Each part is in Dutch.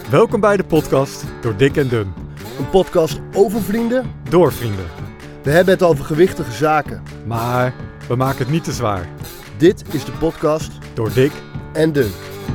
Welkom bij de podcast Door Dik en Dun. Een podcast over vrienden. Door vrienden. We hebben het over gewichtige zaken. Maar we maken het niet te zwaar. Dit is de podcast Door Dik en Dun.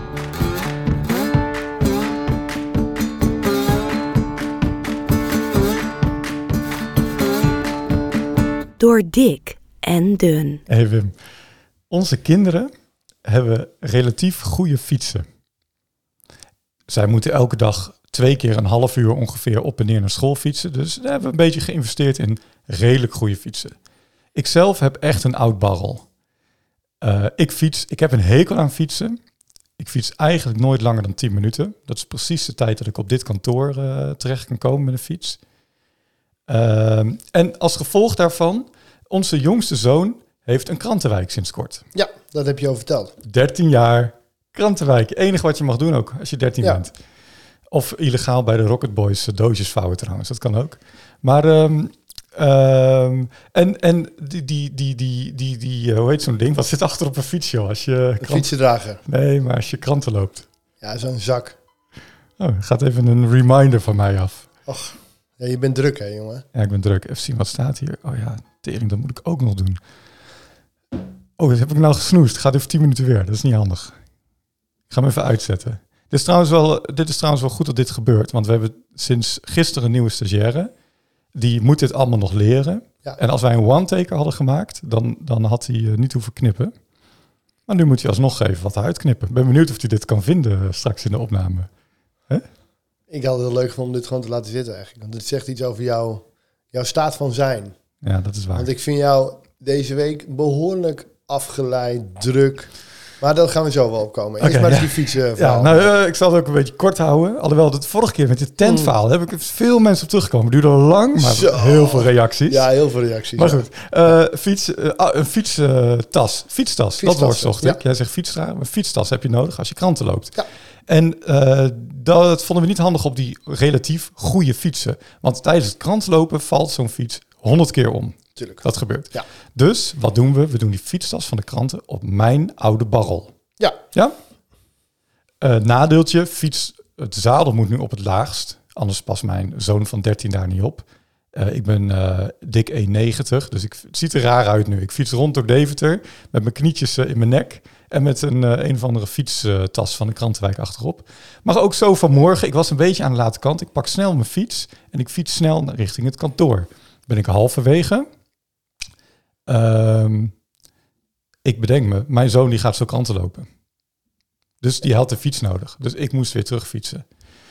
Door dik en dun. Hey Wim, onze kinderen hebben relatief goede fietsen. Zij moeten elke dag 2 keer een half uur ongeveer op en neer naar school fietsen. Dus daar hebben we een beetje geïnvesteerd in redelijk goede fietsen. Ik zelf heb echt een oud barrel. Ik heb een hekel aan fietsen. Ik fiets eigenlijk nooit langer dan 10 minuten. Dat is precies de tijd dat ik op dit kantoor terecht kan komen met een fiets. En als gevolg daarvan, onze jongste zoon heeft een krantenwijk sinds kort. Ja, dat heb je al verteld. 13 jaar, krantenwijk. Enige wat je mag doen ook, als je 13 bent. Of illegaal bij de Rocket Boys doosjes vouwen trouwens, dat kan ook. Maar, die hoe heet zo'n ding? Wat zit achter op een fiets, joh? Als je Een fietsendrager. Nee, maar als je kranten loopt. Ja, zo'n zak. Oh, gaat even een reminder van mij af. Och, ja, je bent druk hè, jongen. Ja, ik ben druk. Even zien wat staat hier. Oh ja, tering, dat moet ik ook nog doen. Oh, dat heb ik nou gesnoest. Gaat even 10 minuten weer. Dat is niet handig. Ik ga hem even uitzetten. Dit is trouwens wel goed dat dit gebeurt. Want we hebben sinds gisteren een nieuwe stagiaire. Die moet dit allemaal nog leren. Ja. En als wij een one-taker hadden gemaakt, dan had hij niet hoeven knippen. Maar nu moet hij alsnog even wat uitknippen. Ik ben benieuwd of hij dit kan vinden straks in de opname. Ik had het heel leuk gevonden om dit gewoon te laten zitten eigenlijk. Want het zegt iets over jouw staat van zijn. Ja, dat is waar. Want ik vind jou deze week behoorlijk afgeleid, druk. Maar daar gaan we zo wel op komen. Eerst maar eens die fietsen verhaal. Ik zal het ook een beetje kort houden. Alhoewel, de vorige keer met dit tentverhaal heb ik veel mensen op teruggekomen. Het duurde lang, maar heel veel reacties. Ja, heel veel reacties. Maar goed, een fietstas. Fietstas, dat woord zocht ik. Jij zegt fietsdrager, maar fietstas heb je nodig als je kranten loopt. Ja. En dat vonden we niet handig op die relatief goede fietsen. Want tijdens het krantenlopen valt zo'n fiets 100 keer om. Tuurlijk. Dat gebeurt. Ja. Dus wat doen we? We doen die fietstas van de kranten op mijn oude barrel. Ja. Ja? Nadeeltje, het zadel moet nu op het laagst. Anders past mijn zoon van 13 daar niet op. Ik ben dik 1,90, dus het ziet er raar uit nu. Ik fiets rond door Deventer met mijn knietjes in mijn nek. En met een of andere fietstas van de krantenwijk achterop. Maar ook zo vanmorgen, ik was een beetje aan de late kant. Ik pak snel mijn fiets en ik fiets snel richting het kantoor. Ben ik halverwege. Ik bedenk me, mijn zoon die gaat zo kranten lopen. Dus die had de fiets nodig. Dus ik moest weer terugfietsen.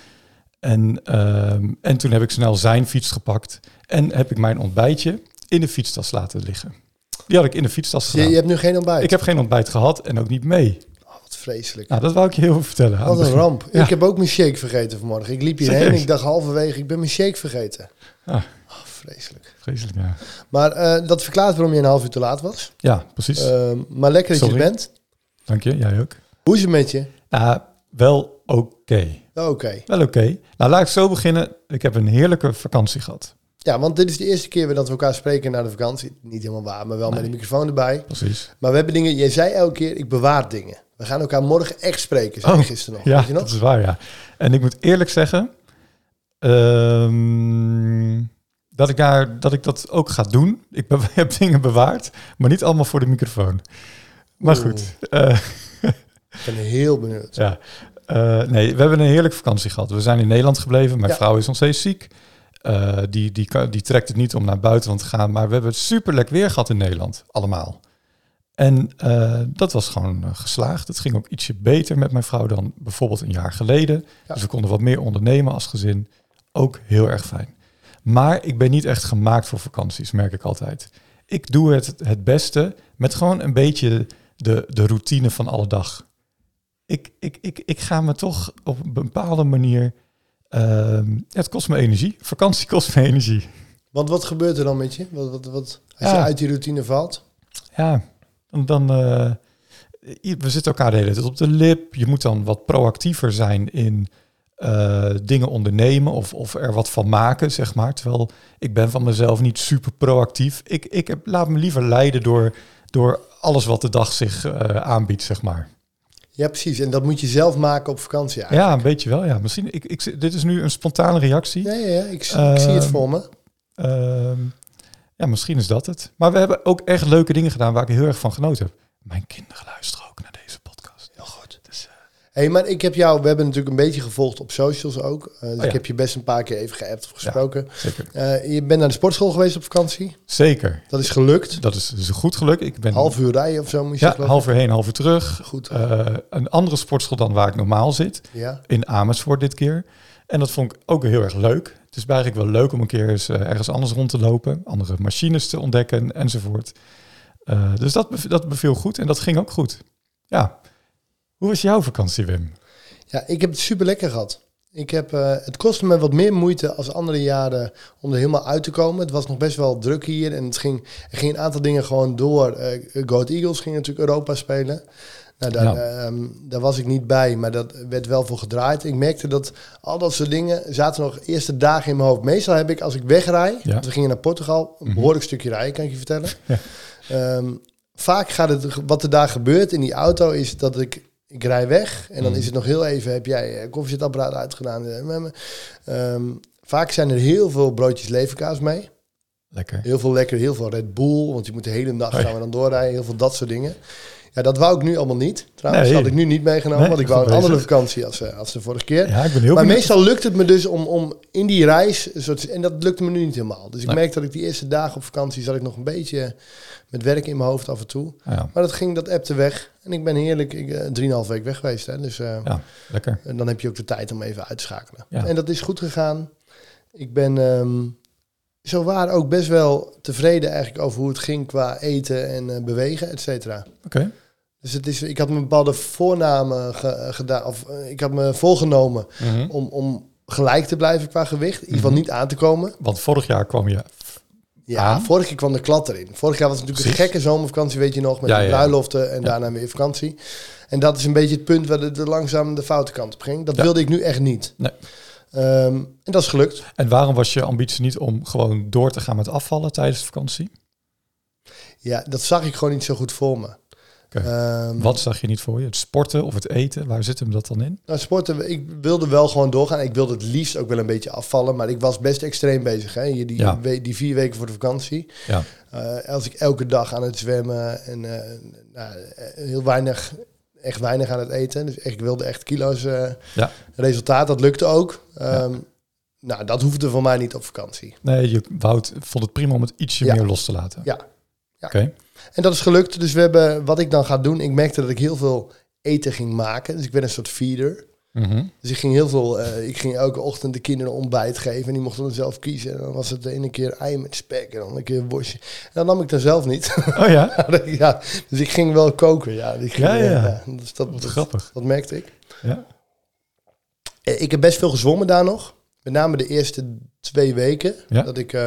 En toen heb ik snel zijn fiets gepakt. En heb ik mijn ontbijtje in de fietstas laten liggen. Die had ik in de fietstas gedaan. Je hebt nu geen ontbijt? Ik heb geen ontbijt gehad en ook niet mee. Oh, wat vreselijk. Nou, dat wou ik je heel even vertellen. Wat een ramp. Ja. Ik heb ook mijn shake vergeten vanmorgen. Ik liep hierheen en ik dacht halverwege, ik ben mijn shake vergeten. Ah. Oh, vreselijk. Vreselijk, ja. Maar dat verklaart waarom je een half uur te laat was. Ja, precies. Maar lekker dat je er bent. Dank je, jij ook. Hoe is het met je? Wel oké. Oké. Wel oké. Nou, laat ik zo beginnen. Ik heb een heerlijke vakantie gehad. Ja, want dit is de eerste keer weer dat we elkaar spreken na de vakantie. Niet helemaal waar, maar wel met de microfoon erbij. Precies. Maar we hebben dingen, jij zei elke keer, ik bewaar dingen. We gaan elkaar morgen echt spreken, zei je gisteren nog. Ja, weet je nog? dat is waar, ja. En ik moet eerlijk zeggen dat ik dat ook ga doen. Ik heb dingen bewaard, maar niet allemaal voor de microfoon. Maar goed. Ik ben heel benieuwd. Ja. Nee, we hebben een heerlijke vakantie gehad. We zijn in Nederland gebleven. Mijn vrouw is nog steeds ziek. Die trekt het niet om naar buitenland te gaan. Maar we hebben het super lekker weer gehad in Nederland. Allemaal. En dat was gewoon geslaagd. Het ging ook ietsje beter met mijn vrouw dan bijvoorbeeld een jaar geleden. Ja. Dus we konden wat meer ondernemen als gezin. Ook heel erg fijn. Maar ik ben niet echt gemaakt voor vakanties, merk ik altijd. Ik doe het beste met gewoon een beetje de routine van alle dag. Ik ga me toch op een bepaalde manier... het kost me energie. Vakantie kost me energie. Want wat gebeurt er dan met je? Als je uit die routine valt? Ja, we zitten elkaar de hele tijd op de lip. Je moet dan wat proactiever zijn in dingen ondernemen of er wat van maken, zeg maar. Terwijl ik ben van mezelf niet super proactief. Laat me liever leiden door alles wat de dag zich aanbiedt, zeg maar. Ja, precies. En dat moet je zelf maken op vakantie eigenlijk. Ja, een beetje wel. Ja. Misschien, dit is nu een spontane reactie. Ja. Ik zie het voor me. Ja, misschien is dat het. Maar we hebben ook echt leuke dingen gedaan waar ik heel erg van genoten heb. Mijn kinderen luisteren ook naar deze podcast. Heel goed. Dus, Hey, maar we hebben natuurlijk een beetje gevolgd op socials ook. Ik heb je best een paar keer even geappt of gesproken. Ja, zeker. Je bent naar de sportschool geweest op vakantie? Zeker. Dat is gelukt? Dat is goed gelukt. Ik ben half uur rijden of zo moest je Ja, half uur heen, half uur terug. Goed. Een andere sportschool dan waar ik normaal zit. Ja. In Amersfoort dit keer. En dat vond ik ook heel erg leuk. Het is eigenlijk wel leuk om een keer eens ergens anders rond te lopen. Andere machines te ontdekken enzovoort. Dus dat beviel goed en dat ging ook goed. Ja. Hoe was jouw vakantie, Wim? Ja, ik heb het super lekker gehad. Het kostte me wat meer moeite als andere jaren om er helemaal uit te komen. Het was nog best wel druk hier en er ging een aantal dingen gewoon door. Go Ahead Eagles ging natuurlijk Europa spelen. Nou, daar was ik niet bij, maar dat werd wel voor gedraaid. Ik merkte dat al dat soort dingen zaten nog eerste dagen in mijn hoofd. Meestal heb ik, als ik wegrij, we gingen naar Portugal, een behoorlijk stukje rijden, kan ik je vertellen. Ja. Vaak gaat het, wat er daar gebeurt in die auto, is dat ik rij weg en dan is het nog heel even, heb jij koffiezetapparaat uitgedaan. Vaak zijn er heel veel broodjes leverkaas mee. Lekker. Heel veel lekker, heel veel Red Bull, want je moet de hele dag gaan we dan doorrijden. Heel veel dat soort dingen. Ja, dat wou ik nu allemaal niet. Trouwens, dat had ik nu niet meegenomen, want ik wou een andere vakantie als de vorige keer. Ja, ik ben heel maar benieuwd. meestal lukt het me dus om in die reis, en dat lukte me nu niet helemaal. Dus ik merk dat ik die eerste dagen op vakantie zat ik nog een beetje met werk in mijn hoofd af en toe. Ja. Maar dat appte weg. En ik ben heerlijk 3,5 week weg geweest. Hè. Dus lekker. En dan heb je ook de tijd om even uit te schakelen. Ja. En dat is goed gegaan. Ik ben zowaar ook best wel tevreden eigenlijk over hoe het ging qua eten en bewegen, et cetera. Oké. Dus ik had me bepaalde voornamen gedaan, of ik had me voorgenomen om gelijk te blijven qua gewicht. In ieder geval niet aan te komen. Want vorig jaar kwam je aan. Vorig jaar kwam de klad erin. Vorig jaar was het natuurlijk een gekke zomervakantie, weet je nog, met de bruiloften en daarna weer vakantie. En dat is een beetje het punt waar het langzaam de foute kant op ging. Dat wilde ik nu echt niet. Nee. En dat is gelukt. En waarom was je ambitie niet om gewoon door te gaan met afvallen tijdens de vakantie? Ja, dat zag ik gewoon niet zo goed voor me. Okay. Wat zag je niet voor je? Het sporten of het eten? Waar zit hem dat dan in? Nou, sporten, ik wilde wel gewoon doorgaan. Ik wilde het liefst ook wel een beetje afvallen. Maar ik was best extreem bezig. Hè? Die 4 weken voor de vakantie. Ja. Als ik elke dag aan het zwemmen en heel weinig, echt weinig aan het eten. Dus ik wilde echt kilo's resultaat. Dat lukte ook. Nou, dat hoefde voor mij niet op vakantie. Nee, Wout vond het prima om het ietsje meer los te laten. Ja. Oké. En dat is gelukt. Dus wat ik dan ga doen, ik merkte dat ik heel veel eten ging maken. Dus ik ben een soort feeder. Dus ik ging elke ochtend de kinderen ontbijt geven. En die mochten dan zelf kiezen. En dan was het de ene keer ei met spek en dan een keer een worstje. En dan nam ik dan zelf niet. Oh ja? Ja, dus ik ging wel koken. Ja, Dus dat grappig. Dat merkte ik. Ja. Ik heb best veel gezwommen daar nog. Met name de eerste 2 weken. Ja.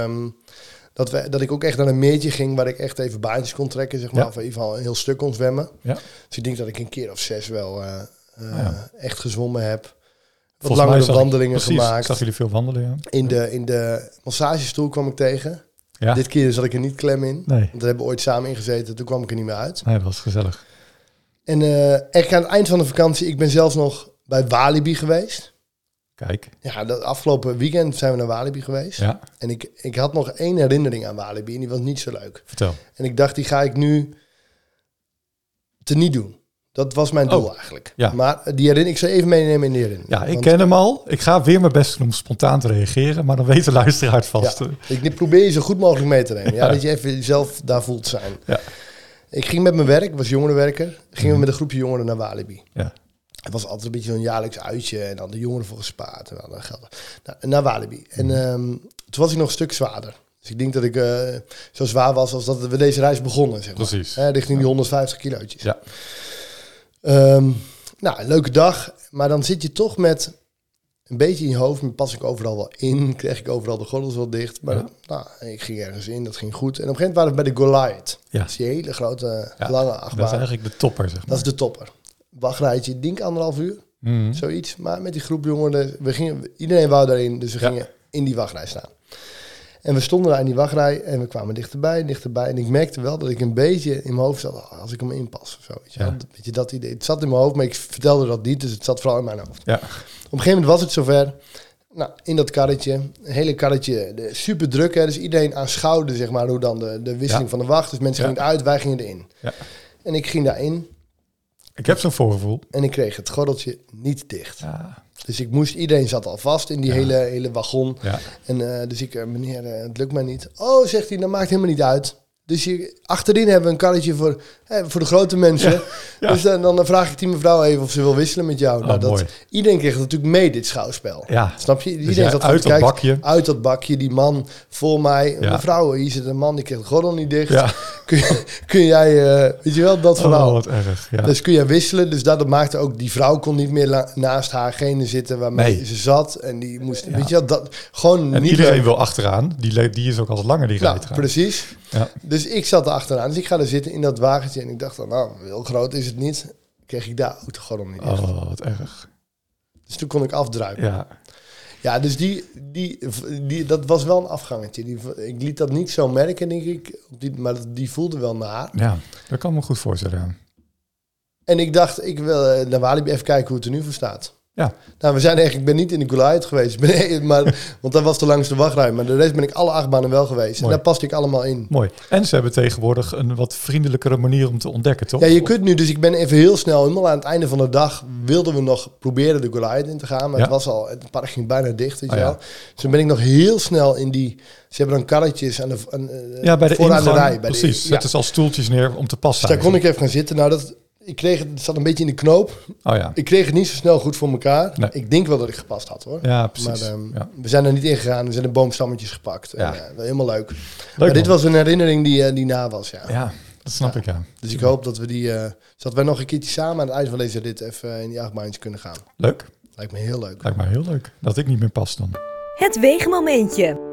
Dat ik ook echt naar een meertje ging waar ik echt even baantjes kon trekken, zeg maar. Of in ieder geval een heel stuk kon zwemmen. Ja. Dus ik denk dat ik een keer of 6 wel echt gezwommen heb. Wat langere wandelingen gemaakt. Ik zag jullie veel wandelen, ja. In de massagestoel kwam ik tegen. Ja. Dit keer zat ik er niet klem in. Nee. Want daar hebben we ooit samen in gezeten. Toen kwam ik er niet meer uit. Nee, dat was gezellig. En echt aan het eind van de vakantie, ik ben zelfs nog bij Walibi geweest. Kijk. Ja, dat afgelopen weekend zijn we naar Walibi geweest. Ja. En ik had nog 1 herinnering aan Walibi en die was niet zo leuk. Vertel. En ik dacht, die ga ik nu teniet doen. Dat was mijn doel eigenlijk. Ja. Maar die herinnering, ik zal even meenemen in die herinnering. Ja, ik ken hem al. Ik ga weer mijn best doen om spontaan te reageren, maar dan weet de luisteraar het vast. Ja. Ik probeer je zo goed mogelijk mee te nemen. Ja, dat je even zelf daar voelt zijn. Ja. Ik ging met mijn werk, ik was jongerenwerker. Gingen we met een groepje jongeren naar Walibi. Ja. Het was altijd een beetje zo'n jaarlijks uitje en dan de jongeren voor gespaard en dan geld. Naar Walibi. En toen was ik nog een stuk zwaarder. Dus ik denk dat ik zo zwaar was als dat we deze reis begonnen. Zeg maar. Precies. Richting die 150 kilootjes. Ja. Nou, een leuke dag. Maar dan zit je toch met een beetje in je hoofd. Pas ik overal wel in. Kreeg ik overal de gordels wel dicht. Maar ik ging ergens in. Dat ging goed. En op een gegeven moment waren we bij de Goliath. Ja. Dat is die hele grote, lange achtbaan. Dat is eigenlijk de topper, zeg maar. Dat is de topper. Wachtrijtje, denk 1,5 uur. Zoiets. Maar met die groep jongeren, iedereen wou daarin. Dus we gingen in die wachtrij staan. En we stonden daar in die wachtrij en we kwamen dichterbij. En ik merkte wel dat ik een beetje in mijn hoofd zat, als ik hem inpas of zo. Weet je wel? Weet je, dat idee. Het zat in mijn hoofd, maar ik vertelde dat niet, dus het zat vooral in mijn hoofd. Ja. Op een gegeven moment was het zover. Nou, in dat karretje, een hele karretje, super druk. Hè, dus iedereen aanschouwde, zeg maar, hoe dan de wisseling van de wacht. Dus mensen gingen eruit, wij gingen erin. Ja. En ik ging daarin. Ik heb zo'n voorgevoel. En ik kreeg het gordeltje niet dicht. Ja. Dus iedereen zat al vast in die hele wagon. Ja. En dus ik, meneer, het lukt mij niet. Oh, zegt hij, dat maakt helemaal niet uit. Dus achterin hebben we een karretje voor de grote mensen. Ja. Ja. Dus dan vraag ik die mevrouw even of ze wil wisselen met jou. Nou, mooi. Iedereen kreeg natuurlijk mee, dit schouwspel. Ja. Snap je? Iedereen dus zat uit dat bakje. Die man voor mij. Ja. Mevrouw, hier zit een man, die kreeg de gordel niet dicht. Ja. Kun jij, weet je wel, dat verhaal. Wat erg, ja. Dus kun jij wisselen. Dus dat maakte ook, die vrouw kon niet meer naast haargene zitten waarmee ze zat. En die moest, weet je wel, dat gewoon en niet iedereen leuk. wil achteraan. Die is ook al langer die rijdt. Precies. Ja. Dus ik zat er achteraan. Dus ik ga er zitten in dat wagentje. En ik dacht dan, nou, heel groot is het niet. Kreeg ik daar ook de gordel niet dicht. Oh, wat erg. Dus toen kon ik afdruipen. Ja. Ja, dus dat was wel een afgangetje. Ik liet dat niet zo merken, denk ik. Maar die voelde wel naar. Ja, dat kan me goed voorstellen. Ja. En ik dacht, ik wil naar Walibi even kijken hoe het er nu voor staat. Ja. Nou, ik ben niet in de Goliath geweest. Want dat was de langste wachtrij. Maar de rest ben ik alle 8 banen wel geweest. Mooi. En daar paste ik allemaal in. Mooi. En ze hebben tegenwoordig een wat vriendelijkere manier om te ontdekken, toch? Ja, je kunt nu. Dus ik ben even heel snel, helemaal aan het einde van de dag, wilden we nog proberen de Goliath in te gaan. Maar het park ging bijna dicht, weet je wel. Dus dan ben ik nog heel snel in die... Ze hebben dan karretjes bij de ingang, de rij. Precies, zetten ze al stoeltjes neer om te passen. Dus daar kon ik even gaan zitten. Nou, het zat een beetje in de knoop. Oh ja. Ik kreeg het niet zo snel goed voor elkaar. Nee. Ik denk wel dat ik gepast had, hoor. Ja, precies. Maar we zijn er niet in gegaan. We zijn de boomstammetjes gepakt. Ja. En, helemaal leuk. Maar dit was een herinnering die na was, ja. Ja, dat snap ik, ja. Dus ik hoop dat we dat wij nog een keertje samen aan het eind van deze rit even in die 8 baantjes kunnen gaan. Leuk. Lijkt me heel leuk. Lijkt me heel leuk. Dat ik niet meer pas dan. Het weegmomentje.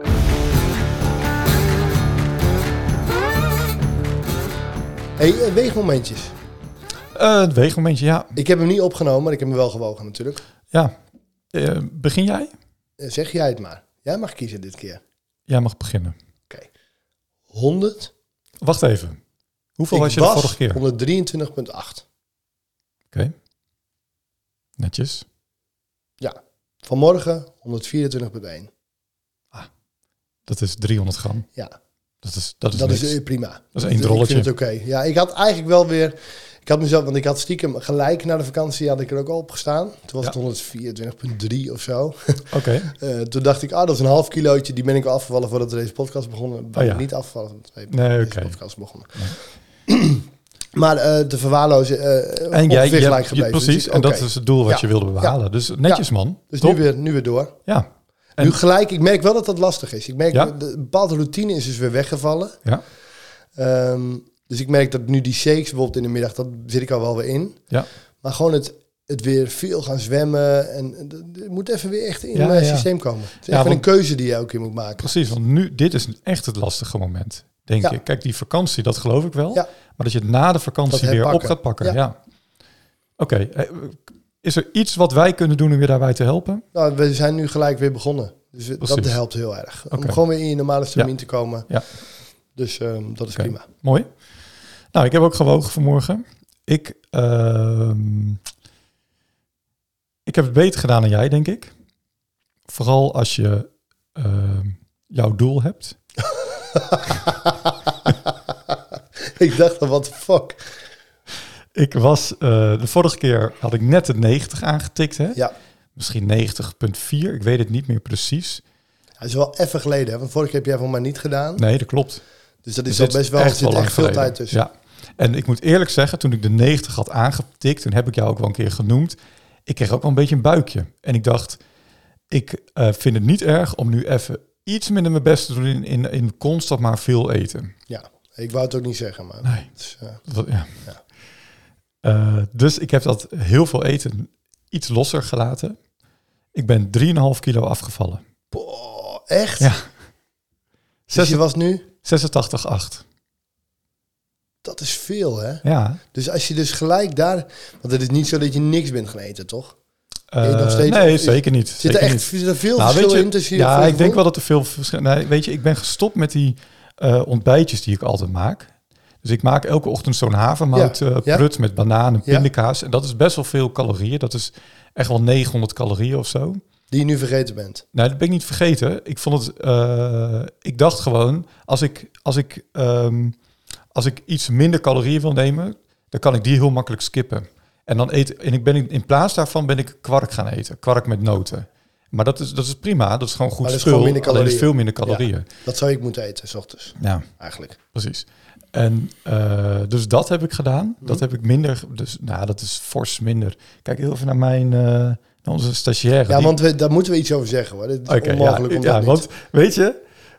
Hey, weegmomentjes. Het weegmomentje, ja. Ik heb hem niet opgenomen, maar ik heb hem wel gewogen natuurlijk. Ja. Begin jij? Zeg jij het maar. Jij mag kiezen dit keer. Jij mag beginnen. Oké. 100. Wacht even. Hoeveel was je de vorige keer? 123,8. Oké. Netjes. Ja. Vanmorgen 124,1. Ah, dat is 300 gram. Ja. Dat is prima. Dat is 1 drolletje. Ik vind het oké. Ja, ik had eigenlijk wel weer... Ik had mezelf, want ik had stiekem gelijk na de vakantie had ik er ook al op gestaan. Toen was het 124,3 of zo. Oké. Toen dacht ik, dat is een half kilootje. Die ben ik al afgevallen voordat deze podcast begon. Ben ik niet afgevallen. Deze podcast begonnen. Nee. Maar te verwaarlozen en jij gelijk gebleven. Precies, dus en dat is het doel wat je wilde behalen. Ja. Dus netjes, man. Dus nu weer door. Ja. En nu gelijk, ik merk wel dat dat lastig is. Ik merk, de bepaalde routine is dus weer weggevallen. Ja. Dus ik merk dat nu die shakes bijvoorbeeld in de middag, dat zit ik al wel weer in. Ja. Maar gewoon het weer veel gaan zwemmen. En het moet even weer echt in mijn systeem komen. Het is even een keuze die je elke keer moet maken. Precies, want nu, dit is echt het lastige moment, denk ik. Kijk, die vakantie, dat geloof ik wel. Ja. Maar dat je het na de vakantie weer op gaat pakken. Ja. Oké. Is er iets wat wij kunnen doen om je daarbij te helpen? Nou, we zijn nu gelijk weer begonnen. Dus dat helpt heel erg. Om gewoon weer in je normale stramien te komen. Ja. Dus dat is prima. Mooi. Nou, ik heb ook gewogen vanmorgen. Ik heb het beter gedaan dan jij, denk ik. Vooral als je jouw doel hebt. Ik dacht, what the fuck? Ik was, de vorige keer had ik net de 90 aangetikt. Hè? Ja. Misschien 90,4. Ik weet het niet meer precies. Het is wel even geleden. Hè? Want vorige keer heb jij voor mij niet gedaan. Nee, dat klopt. Dus dat is al best wel, echt echt veel tijd tussen. Ja. En ik moet eerlijk zeggen, toen ik de 90 had aangetikt, toen heb ik jou ook wel een keer genoemd. Ik kreeg ook wel een beetje een buikje. En ik dacht, ik vind het niet erg om nu even iets minder mijn best te doen in constant maar veel eten. Ja, ik wou het ook niet zeggen, maar... Nee. Dus ik heb dat heel veel eten iets losser gelaten. Ik ben 3,5 kilo afgevallen. Boah, echt? Ja. Dus je was nu? 86,8. Dat is veel, hè? Ja. Dus als je dus gelijk daar... Want het is niet zo dat je niks bent gaan eten, toch? Nog steeds, nee, zeker niet. Zit er echt veel Nou, verschil in tussen je? Ja, ik denk wel dat er veel verschil... Nee, weet je, ik ben gestopt met die ontbijtjes die ik altijd maak. Dus ik maak elke ochtend zo'n havermout prut met bananen, pindakaas. En dat is best wel veel calorieën. Dat is echt wel 900 calorieën of zo. Die je nu vergeten bent. Nee, dat ben ik niet vergeten. Ik vond het... ik dacht gewoon, als ik iets minder calorieën wil nemen, dan kan ik die heel makkelijk skippen. En dan in plaats daarvan ben ik kwark gaan eten. Kwark met noten. Maar dat is prima. Dat is gewoon goed spul. Alleen is veel minder calorieën. Ja, dat zou ik moeten eten, 's ochtends. Ja, eigenlijk. Precies. En dus dat heb ik gedaan. Dat heb ik minder. Dus dat is fors minder. Kijk heel even naar onze stagiaire. Ja, want daar moeten we iets over zeggen, hoor. Het is onmogelijk om dat niet. Want weet je,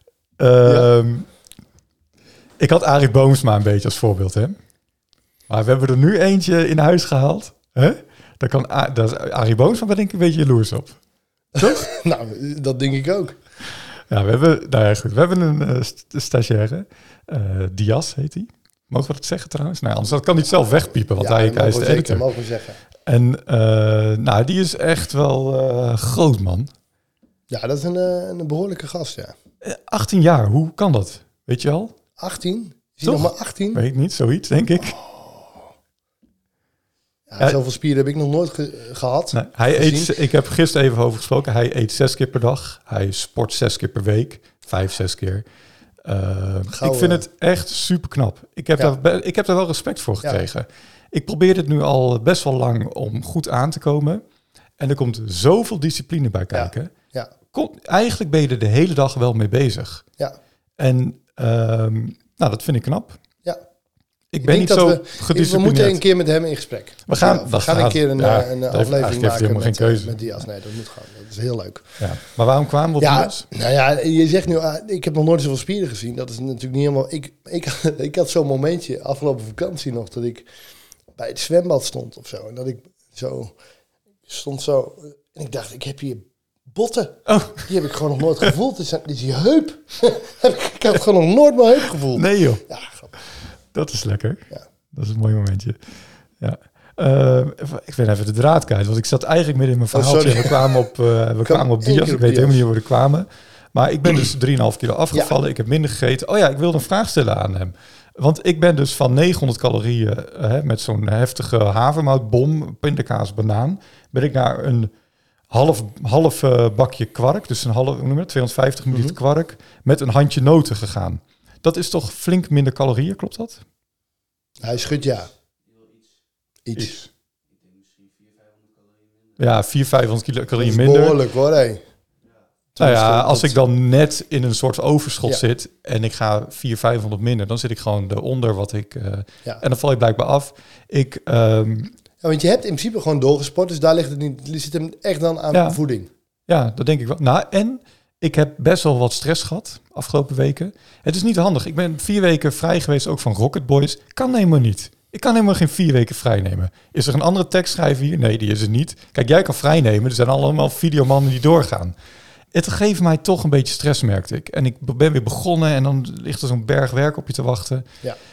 ik had Arie Boomsma een beetje als voorbeeld, hè. Maar we hebben er nu eentje in huis gehaald. Hè? Daar is Arie Boomsma ben ik een beetje jaloers op. Toch? Nou, dat denk ik ook. Ja, we hebben een stagiaire. Diaz heet hij. Mogen we dat zeggen trouwens? Nou, anders kan hij het zelf wegpiepen, want hij is de editor. Mogen we zeggen. En die is echt wel groot, man. Ja, dat is een behoorlijke gast, ja. 18 jaar, hoe kan dat? Weet je al? 18? Is hij nog maar 18? Weet ik niet, zoiets, denk ik. Ja, zoveel spieren heb ik nog nooit gehad. Nee, ik heb gisteren even over gesproken. Hij eet 6 keer per dag. Hij sport 6 keer per week. 5-6 keer. Ik vind het echt super knap. Ik heb daar wel respect voor gekregen. Ja. Ik probeer het nu al best wel lang om goed aan te komen. En er komt zoveel discipline bij kijken. Ja. Eigenlijk ben je er de hele dag wel mee bezig. Ja. En dat vind ik knap. Ja. Ik ben niet zo gedisciplineerd. We moeten een keer met hem in gesprek. We gaan een keer een aflevering maken met Diaz. Nee, dat moet gewoon. Dat is heel leuk. Ja. Maar waarom kwamen we op Diaz? Nou ja, je zegt nu, ik heb nog nooit zoveel spieren gezien. Dat is natuurlijk niet helemaal... Ik had zo'n momentje afgelopen vakantie nog, dat ik bij het zwembad stond of zo. En dat ik stond zo... En ik dacht, ik heb hier botten. Oh. Die heb ik gewoon nog nooit gevoeld. Dit is die heup. Ik heb gewoon nog nooit mijn heup gevoeld. Nee joh. Ja, grappig. Dat is lekker. Ja. Dat is een mooi momentje. Ja. Ik ben even de draad kwijt, want ik zat eigenlijk midden in mijn verhaaltje. We kwamen op Diaz. Ik weet helemaal niet hoe we er kwamen. Maar ik ben dus 3,5 kilo afgevallen. Ja. Ik heb minder gegeten. Oh ja, ik wilde een vraag stellen aan hem. Want ik ben dus van 900 calorieën met zo'n heftige havermoutbom, pindakaas, banaan, ben ik naar een half bakje kwark, dus 250 ml kwark, met een handje noten gegaan. Dat is toch flink minder calorieën, klopt dat? Hij schudt ja. Iets. Ja, 400-500 calorieën minder. Behoorlijk hoor, hé. Nou ja, als ik dan net in een soort overschot zit en ik ga 400-500 minder, dan zit ik gewoon eronder wat ik... En dan val ik blijkbaar af. Want je hebt in principe gewoon doorgesport, dus daar ligt het niet. Zit hem echt dan aan voeding. Ja, dat denk ik wel. Nou, en ik heb best wel wat stress gehad afgelopen weken. Het is niet handig. Ik ben 4 weken vrij geweest, ook van Rocket Boys. Kan helemaal niet. Ik kan helemaal geen 4 weken vrij nemen. Is er een andere tekstschrijver hier? Nee, die is er niet. Kijk, jij kan vrij nemen. Er zijn allemaal videomannen die doorgaan. Het geeft mij toch een beetje stress, merkte ik. En ik ben weer begonnen en dan ligt er zo'n berg werk op je te wachten.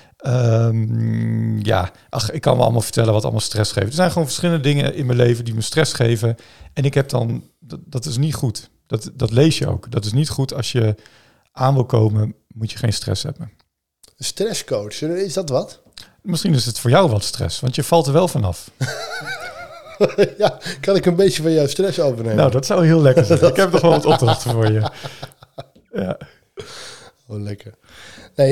Ja. Ik kan me allemaal vertellen wat allemaal stress geeft. Er zijn gewoon verschillende dingen in mijn leven die me stress geven. En ik heb dan... Dat is niet goed. Dat lees je ook. Dat is niet goed. Als je aan wil komen, moet je geen stress hebben. Een stresscoach, is dat wat? Misschien is het voor jou wat stress, want je valt er wel vanaf. Ja, kan ik een beetje van jouw stress overnemen? Nou, dat zou heel lekker zijn. Ik heb nog wel wat opdrachten voor je. Ja. Oh, lekker. Nee,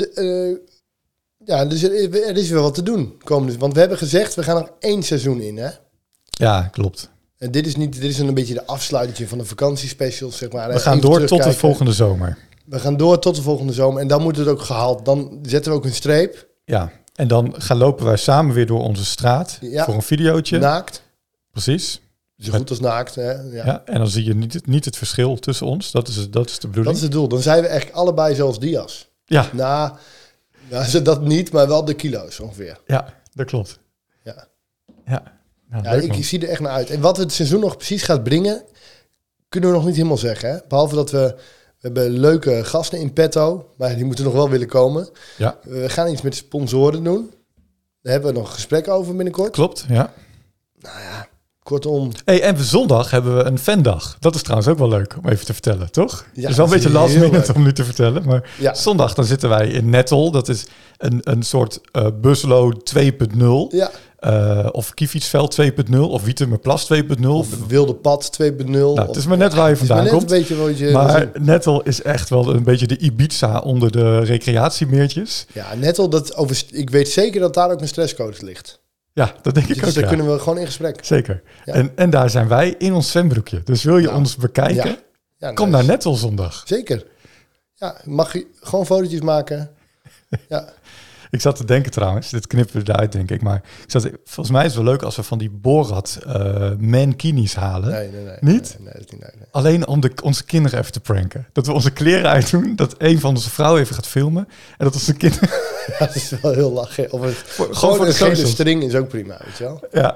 dus er is wel wat te doen. Want we hebben gezegd, we gaan nog 1 seizoen in, hè? Ja, klopt. En dit is een beetje de afsluiting van de vakantiespecial, zeg maar. We gaan door tot de volgende zomer. We gaan door tot de volgende zomer en dan moet het ook gehaald. Dan zetten we ook een streep. Ja, en dan lopen wij samen weer door onze straat voor een videootje. Naakt. Precies. Zo goed als naakt. Hè? Ja, en dan zie je niet het verschil tussen ons. Dat is de bedoeling. Dat is het doel. Dan zijn we echt allebei zoals Diaz. Ja. Nou, dat niet, maar wel de kilo's ongeveer. Ja, dat klopt. Ja. Nou, ik zie er echt naar uit. En wat het seizoen nog precies gaat brengen, kunnen we nog niet helemaal zeggen. Hè? Behalve dat we hebben leuke gasten in petto, maar die moeten nog wel willen komen. Ja. We gaan iets met sponsoren doen. Daar hebben we nog een gesprek over binnenkort. Klopt, ja. Nou ja, Kortom. Hey, en zondag hebben we een fandag. Dat is trouwens ook wel leuk om even te vertellen, toch? Ja, het is wel een dat is beetje last heel minute leuk. om nu te vertellen. Maar Ja. zondag dan zitten wij in Nettel. Dat is een soort Buslo 2.0. Ja. Of Kiefietsveld 2.0. Of Wietermerplas 2.0. Of Wilde Pad 2.0. Nou, het is maar net waar je vandaan komt. Het is maar net een beetje wat je... Maar Nettel is echt wel een beetje de Ibiza onder de recreatiemeertjes. Ja, net al dat over... Ik weet zeker dat daar ook een stresscode ligt. Ja, dat denk ik Dus ook, daar ja. kunnen we gewoon in gesprek. Zeker. Ja. En daar zijn wij in ons zwembroekje. Dus wil je Nou, ons bekijken? Ja, Kom naar Nettel zondag. Zeker. Ja, mag je gewoon fotootjes maken. Ja. Ik zat te denken trouwens, dit knippen we eruit denk ik, maar volgens mij is het wel leuk als we van die Borat mankinis halen. Nee. Niet? Nee, dat is niet. Nee. Alleen om onze kinderen even te pranken. Dat we onze kleren uitdoen, dat een van onze vrouwen even gaat filmen en dat onze kinderen... Ja, dat is wel heel lachen. Of Gewoon gewoon voor de een gele socials. string is ook prima, weet je wel. Ja,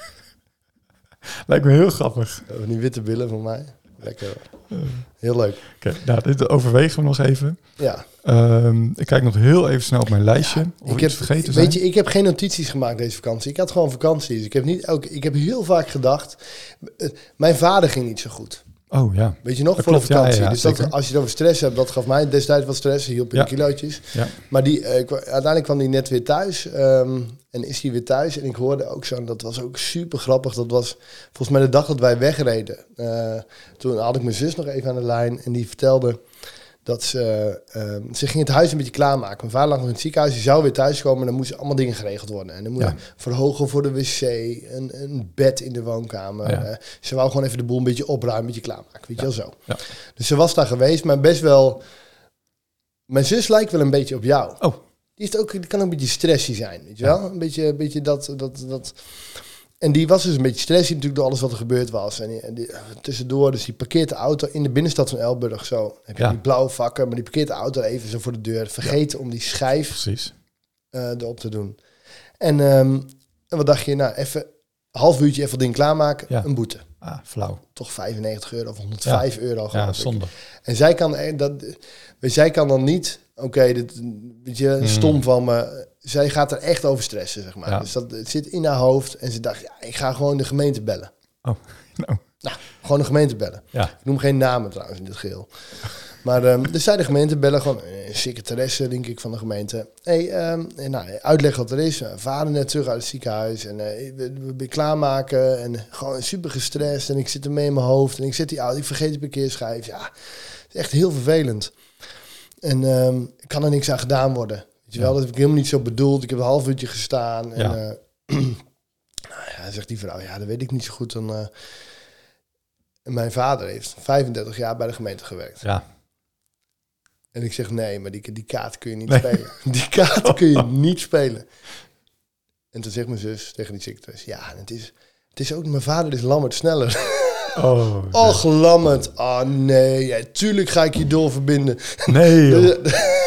lijkt me heel grappig. Van die witte billen van mij. Lekker hoor. Heel leuk. Oké, nou, dit overwegen we nog even. Ja. Ik kijk nog heel even snel op mijn lijstje. Of Ik iets heb, vergeten zijn. weet je, ik heb geen notities gemaakt deze vakantie. Ik had gewoon vakanties. Ik heb heel vaak gedacht... Mijn vader ging niet zo goed. Oh ja. Weet je nog, Dat voor klopt, de vakantie. ja, dus zeker. als je het over stress hebt, dat gaf mij destijds wat stress. Hij hielp in Ja. de kilootjes. Ja. Maar uiteindelijk kwam hij net weer thuis. En is hij weer thuis. En ik hoorde ook zo, dat was ook super grappig. Dat was volgens mij de dag dat wij wegreden. Toen had ik mijn zus nog even aan de lijn. En die vertelde dat ze ging het huis een beetje klaarmaken. Mijn vader lag nog in het ziekenhuis. Die zou weer thuiskomen. En dan moesten allemaal dingen geregeld worden. En dan moet je verhogen voor de wc. Een bed in de woonkamer. Ja. Ze wou gewoon even de boel een beetje opruimen. Een beetje klaarmaken. Weet je wel zo. Ja. Dus ze was daar geweest. Maar best wel... Mijn zus lijkt wel een beetje op jou. Oh. Die kan ook een beetje stressy zijn, weet je wel? Een beetje dat. En die was dus een beetje stressy natuurlijk door alles wat er gebeurd was. En tussendoor, dus die parkeert de auto in de binnenstad van Elburg zo. Dan heb je die blauwe vakken, maar die parkeert de auto even zo voor de deur. Vergeten om die schijf Precies. erop te doen. En wat dacht je? Nou, even een half uurtje even ding klaarmaken, een boete. Ah, flauw. Toch €95 of €105 geloof Ja, ik. zonde. En zij kan dan niet... Oké, dit weet je, stom van me. Zij gaat er echt over stressen, zeg maar. Ja. Dus het zit in haar hoofd. En ze dacht, ik ga gewoon de gemeente bellen. Oh, nou. Nou, gewoon de gemeente bellen. Ja. Ik noem geen namen trouwens in dit geheel. Maar dus zij de gemeente bellen, gewoon een secretaresse, denk ik, van de gemeente. Uitleg wat er is. Vader net terug uit het ziekenhuis. En we klaarmaken. En gewoon super gestrest. En ik zit ermee in mijn hoofd. En ik zit die auto, ik vergeet de parkeerschijf. Ja, het is echt heel vervelend. En kan er niks aan gedaan worden. Weet je wel, dat heb ik helemaal niet zo bedoeld. Ik heb een half uurtje gestaan. En zegt die vrouw, dat weet ik niet zo goed. En mijn vader heeft 35 jaar bij de gemeente gewerkt. Ja. En ik zeg, nee, maar die kaart kun je niet spelen. Die kaart kun je niet spelen. En toen zegt mijn zus tegen die secretaresse, het is ook, mijn vader is Lammert sneller. Oh, Och, Lammert. Oh nee, tuurlijk ga ik je doorverbinden. nee, joh.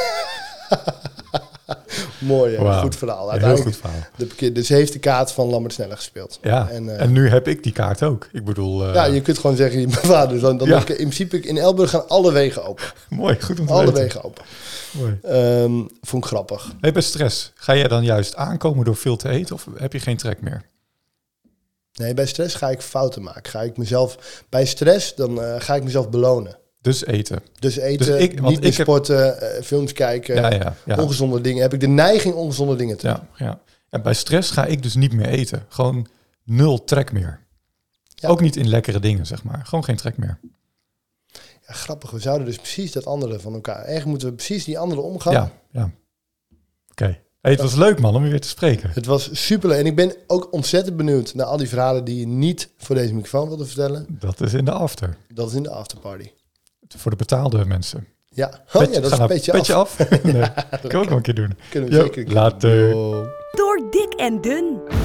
Mooi, hè? Wow. Goed verhaal. Heel goed verhaal. Dus ze heeft de kaart van Lammert sneller gespeeld. Ja, en nu heb ik die kaart ook. Ik bedoel... je kunt gewoon zeggen, mijn vader. Dan in principe, in Elburg gaan alle wegen open. Mooi, goed om te alle weten. wegen open. Mooi. Vond ik grappig. Hey, bij stress, ga jij dan juist aankomen door veel te eten of heb je geen trek meer? Nee, bij stress ga ik fouten maken. Bij stress, dan ga ik mezelf belonen. Dus eten. Dus eten, niet meer sporten, films kijken, ongezonde dingen. Heb ik de neiging ongezonde dingen te doen. Ja. En bij stress ga ik dus niet meer eten. Gewoon 0 trek meer. Ja. Ook niet in lekkere dingen, zeg maar. Gewoon geen trek meer. Ja, grappig. We zouden dus precies dat andere van elkaar... Eigenlijk moeten we precies die andere omgaan. Ja. Oké. Hey, het was leuk, man, om je weer te spreken. Het was super leuk. En ik ben ook ontzettend benieuwd naar al die verhalen die je niet voor deze microfoon wilde vertellen. Dat is in de after. Dat is in de afterparty. Voor de betaalde mensen. Ja, dat is een petje af. Nee, dat kan ik ook wel een keer doen. Kunnen we zeker. Later. Door dik en dun.